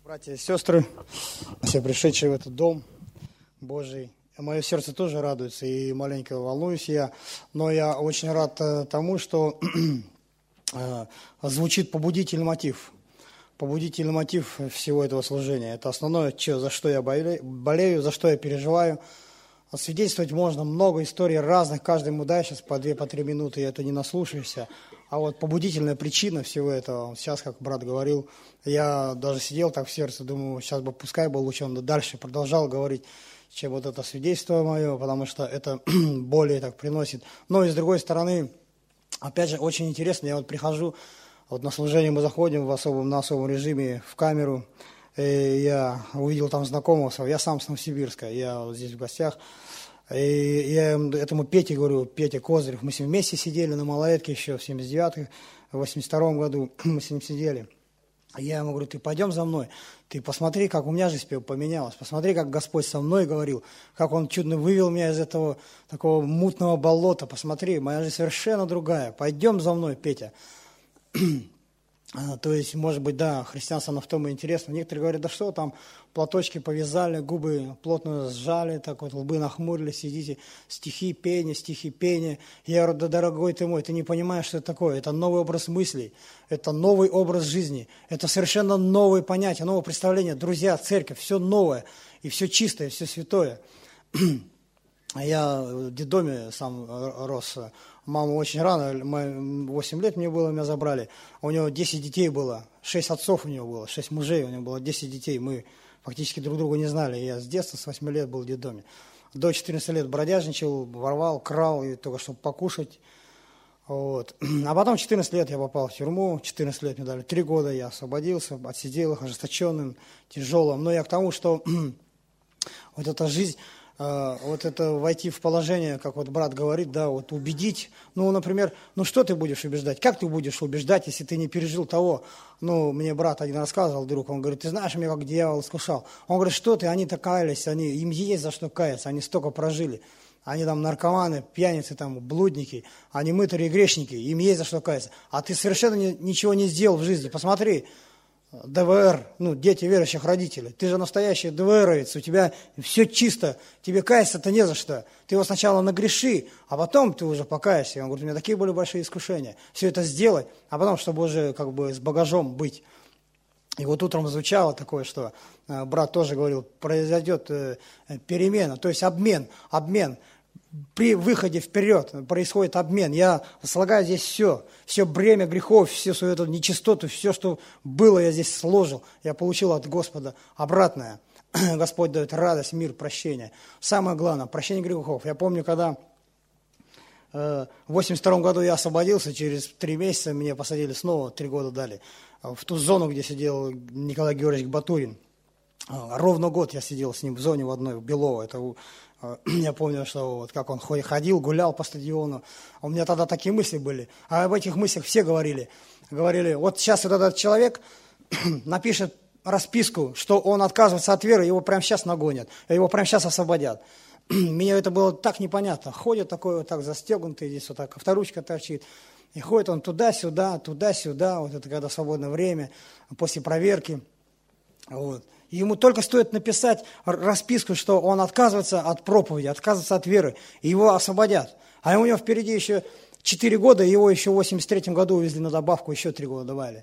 Братья и сестры, все пришедшие в этот дом Божий, мое сердце тоже радуется и маленько волнуюсь я, но я очень рад тому, что звучит побудительный мотив всего этого служения. Это основное, за что я болею, за что я переживаю. Свидетельствовать можно много историй разных, каждый ему дай сейчас по 2-3 минуты, и это не наслушаешься. А вот побудительная причина всего этого, сейчас, как брат говорил, я даже сидел так в сердце, думаю, сейчас бы пускай бы лучше он дальше продолжал говорить, чем вот это свидетельство мое, потому что это более так приносит. Но и с другой стороны, опять же, очень интересно, я вот прихожу, вот на служение мы заходим на особом режиме в камеру, и я увидел там знакомого своего, я сам с Новосибирска, я вот здесь в гостях, и я этому Пете говорю, Петя Козырев, мы с ним вместе сидели на малолетке еще в 79-м, в 82-м году мы с ним сидели. Я ему говорю, ты пойдем за мной, ты посмотри, как у меня жизнь поменялась, посмотри, как Господь со мной говорил, как Он чудно вывел меня из этого такого мутного болота, посмотри, моя жизнь совершенно другая, пойдем за мной, Петя. То есть, может быть, да, христианство оно в том и интересно. Некоторые говорят, да что там, платочки повязали, губы плотно сжали, так вот, лбы нахмурили, сидите, стихи пения. Я говорю, да, дорогой ты мой, ты не понимаешь, что это такое. Это новый образ мыслей, это новый образ жизни, это совершенно новые понятия, новое представление. Друзья, церковь, все новое, и все чистое, все святое. Я в детдоме сам рос. Маму очень рано, 8 лет мне было, меня забрали. У него 10 детей было, 6 отцов у него было, 6 мужей, у него было 10 детей. Мы фактически друг друга не знали. Я с детства, с 8 лет был в детдоме. До 14 лет бродяжничал, воровал, крал, и только чтобы покушать. Вот. А потом 14 лет я попал в тюрьму, 14 лет мне дали 3 года, я освободился, отсидел их ожесточенным, тяжелым. Но я к тому, что вот эта жизнь... вот это войти в положение, как вот брат говорит, да, вот убедить, ну, например, ну, что ты будешь убеждать, как ты будешь убеждать, если ты не пережил того, ну, мне брат один рассказывал, друг, он говорит, ты знаешь, меня как дьявол искушал, он говорит, что ты, они-то каялись, им есть за что каяться, они столько прожили, они там наркоманы, пьяницы, там, блудники, они мытари и грешники, им есть за что каяться, а ты совершенно ничего не сделал в жизни, посмотри, ДВР, ну, дети верующих родителей. Ты же настоящий ДВРовец, у тебя все чисто, тебе каяться-то не за что. Ты его сначала нагреши, а потом ты уже покаешься. Он говорит, у меня такие были большие искушения. Все это сделать, а потом, чтобы уже как бы с багажом быть. И вот утром звучало такое, что брат тоже говорил, произойдет перемена, то есть обмен. При выходе вперед происходит обмен. Я слагаю здесь все бремя грехов, всю свою эту нечистоту, все, что было, я здесь сложил. Я получил от Господа обратное. Господь дает радость, мир, прощение. Самое главное, прощение грехов. Я помню, когда в 82 году я освободился, через 3 месяца меня посадили снова, 3 года дали, в ту зону, где сидел Николай Георгиевич Батурин. Ровно год я сидел с ним в зоне в одной, в Белово. Это я помню, что вот как он ходил, гулял по стадиону. У меня тогда такие мысли были. А об этих мыслях все говорили. Говорили, вот сейчас вот этот человек напишет расписку, что он отказывается от веры, его прямо сейчас нагонят, его прямо сейчас освободят. Мне это было так непонятно. Ходит такой вот так застегнутый, здесь вот так авторучка торчит. И ходит он туда-сюда, вот это когда свободное время, после проверки. Вот. И ему только стоит написать расписку, что он отказывается от проповеди, отказывается от веры, и его освободят. А у него впереди еще 4 года, и его еще в 83 году увезли на добавку, еще 3 года добавили.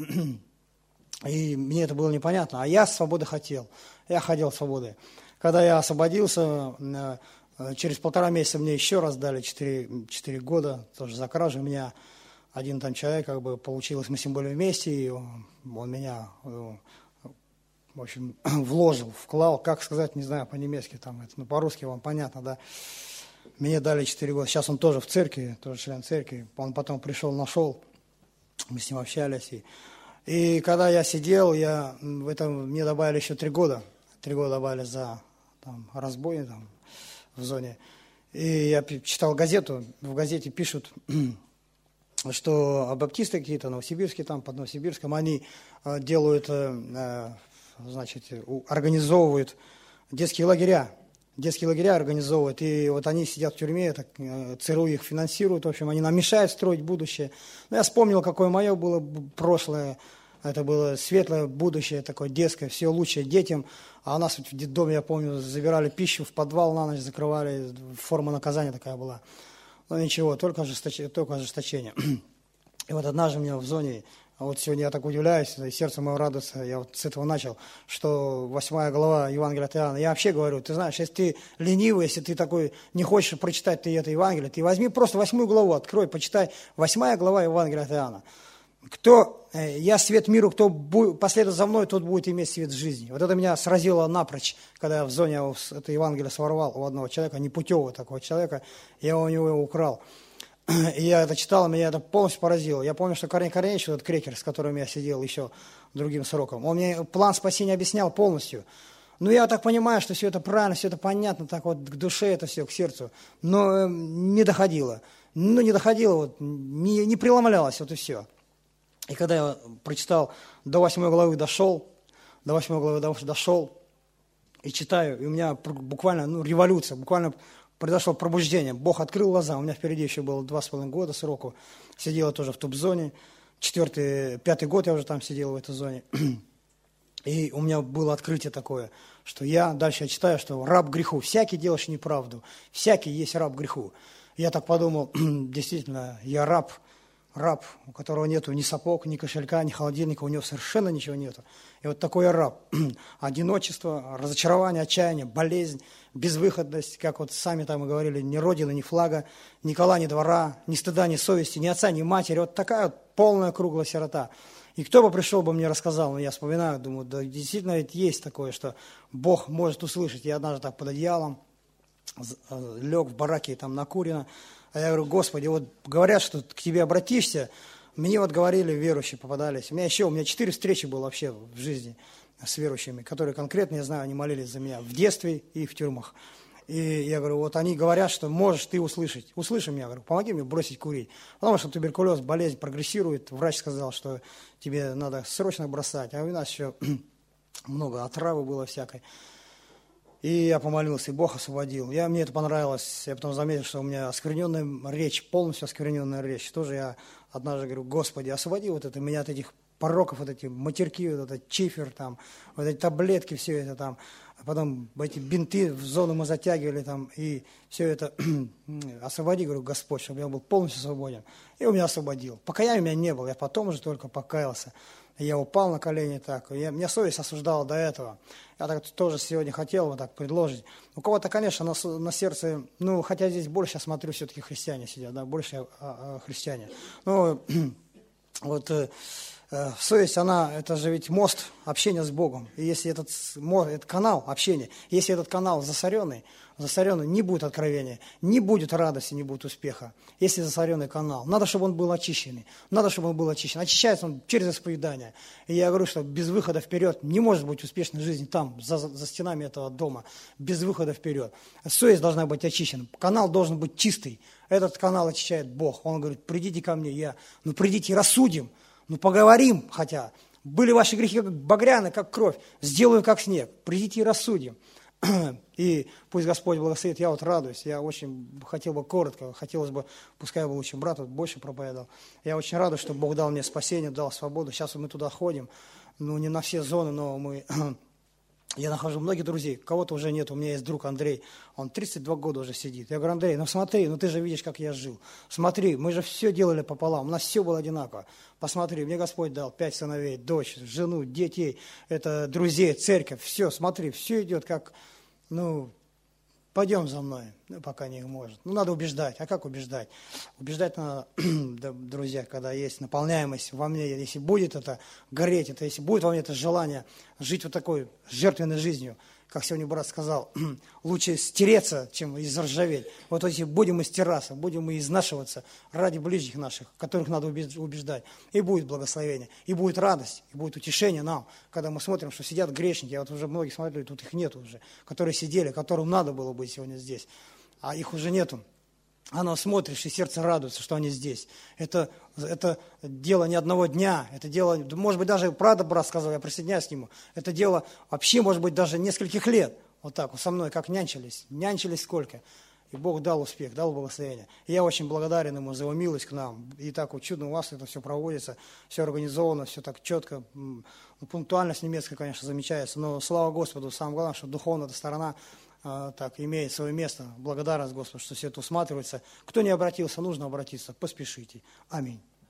И мне это было непонятно. А я свободы хотел. Я хотел свободы. Когда я освободился, через 1,5 месяца мне еще раз дали 4 года, тоже за кражу. У меня один там человек, как бы получилось, мы с ним были вместе, и он меня... в общем, вклал, как сказать, не знаю, по-немецки, там, это, ну, по-русски вам понятно, да. Мне дали 4 года, сейчас он тоже в церкви, тоже член церкви, он потом пришел, нашел, мы с ним общались, и когда я сидел, мне добавили еще 3 года, 3 года добавили за там, разбой там, в зоне, и я читал газету, в газете пишут, что баптисты какие-то, новосибирские, там, под Новосибирском, они делают... значит, организовывают детские лагеря организовывают, и вот они сидят в тюрьме, так, ЦРУ их финансирует, в общем, они нам мешают строить будущее. Но я вспомнил, какое мое было прошлое, Это было светлое будущее, такое детское, все лучшее детям. А у нас в детдоме, я помню, забирали пищу в подвал на ночь, закрывали, форма наказания такая была. Но ничего, только ожесточение. И вот однажды у меня в зоне, вот сегодня я так удивляюсь, и сердце мое радуется, я вот с этого начал, что 8 глава Евангелия от Иоанна. Я вообще говорю, ты знаешь, если ты ленивый, если ты такой не хочешь прочитать ты это Евангелие, ты возьми просто 8 главу, открой, почитай 8 глава Евангелия от Иоанна. Я свет миру, кто последует за мной, тот будет иметь свет жизни. Вот это меня сразило напрочь, когда я в зоне это Евангелие своровал у одного человека, непутевого такого человека, я у него его украл. И я это читал, меня это полностью поразило. Я помню, что Корней Корнеевич, этот крекер, с которым я сидел еще другим сроком, он мне план спасения объяснял полностью. Ну, я так понимаю, что все это правильно, все это понятно, так вот к душе это все, к сердцу, но не доходило. Ну, не доходило, вот, не преломлялось, вот и все. И когда я прочитал, до 8 главы дошел, и читаю, и у меня буквально, революция, буквально произошло пробуждение. Бог открыл глаза, у меня впереди еще было 2,5 года сроку, сидела тоже в топ-зоне, 5-й год я уже там сидел в этой зоне. И у меня было открытие такое, что дальше я читаю, что раб греху, всякий делаешь неправду, всякий есть раб греху. Я так подумал, действительно, я раб, у которого нету ни сапог, ни кошелька, ни холодильника, у него совершенно ничего нету. И вот такой я раб. Одиночество, разочарование, отчаяние, болезнь, безвыходность, как вот сами там и говорили, ни родины, ни флага, ни кола, ни двора, ни стыда, ни совести, ни отца, ни матери. Вот такая вот полная круглая сирота. И кто бы пришел бы мне рассказал, я вспоминаю, думаю, да действительно ведь есть такое, что Бог может услышать. Я однажды так под одеялом лег в бараке там накурено. А я говорю, Господи, вот говорят, что к Тебе обратишься. Мне вот говорили, верующие попадались. У меня 4 встречи было вообще в жизни с верующими, которые конкретно, я знаю, они молились за меня в детстве и в тюрьмах. И я говорю, вот они говорят, что можешь ты услышать. Услыши меня, говорю, помоги мне бросить курить. Потому что туберкулез, болезнь прогрессирует. Врач сказал, что тебе надо срочно бросать. А у нас еще много отравы было всякой. И я помолился, и Бог освободил. Мне это понравилось. Я потом заметил, что у меня оскверненная речь, полностью оскверненная речь. Тоже я однажды говорю, Господи, освободи вот это, меня от этих пороков, вот эти матерки, вот этот чифер, там, вот эти таблетки, все это там. А потом эти бинты в зону мы затягивали там, и все это освободи, говорю, Господь, чтобы я был полностью свободен. И он меня освободил. Покаяния у меня не было, я потом уже только покаялся. Я упал на колени так, меня совесть осуждала до этого. Я так тоже сегодня хотел вот так предложить. У кого-то, конечно, на сердце, хотя здесь больше, я смотрю, все-таки христиане сидят, да, больше христиане. Совесть, это же ведь мост общения с Богом. И если этот канал общения, если этот канал засоренный, не будет откровения, не будет радости, не будет успеха. Если засоренный канал, надо, чтобы он был очищенный. Очищается он через исповедание. И я говорю, что без выхода вперед не может быть успешной жизни там, за стенами этого дома. Без выхода вперед. Совесть должна быть очищена. Канал должен быть чистый. Этот канал очищает Бог. Он говорит, придите ко мне, придите и рассудим. Поговорим хотя. Были ваши грехи как багряны, как кровь. Сделаю как снег. Придите и рассудим. И пусть Господь благословит. Я вот радуюсь. Я очень хотел бы коротко. Хотелось бы, пускай бы лучше брат больше проповедовал. Я очень радуюсь, что Бог дал мне спасение, дал свободу. Сейчас мы туда ходим. Не на все зоны, но я нахожу многих друзей, кого-то уже нет. У меня есть друг Андрей, он 32 года уже сидит. Я говорю, Андрей, смотри, ты же видишь, как я жил. Смотри, мы же все делали пополам, у нас все было одинаково. Посмотри, мне Господь дал 5 сыновей, дочь, жену, детей, это друзей, церковь, все, смотри, все идет как, пойдем за мной, пока не может. Надо убеждать. А как убеждать? Убеждать надо, друзья, когда есть наполняемость во мне, если будет это гореть, если будет во мне это желание жить вот такой жертвенной жизнью, как сегодня брат сказал, лучше стереться, чем изржаветь. Вот если будем мы стираться, будем мы изнашиваться ради ближних наших, которых надо убеждать, и будет благословение, и будет радость, и будет утешение нам, когда мы смотрим, что сидят грешники, я вот уже многие смотрели, тут их нету уже, которые сидели, которым надо было быть сегодня здесь, а их уже нету. Оно смотришь, и сердце радуется, что они здесь. Это дело не одного дня, это дело, может быть, даже правда брат сказал, я присоединяюсь к нему, это дело вообще, может быть, даже нескольких лет. Вот так вот со мной как нянчились сколько. И Бог дал успех, дал благословение. И я очень благодарен Ему за Его милость к нам. И так вот чудно у вас это все проводится, все организовано, все так четко. Пунктуальность немецкая, конечно, замечается, но слава Господу, самое главное, что духовная эта сторона так имеет свое место. Благодарность Господу, что все это усматривается. Кто не обратился, нужно обратиться. Поспешите. Аминь.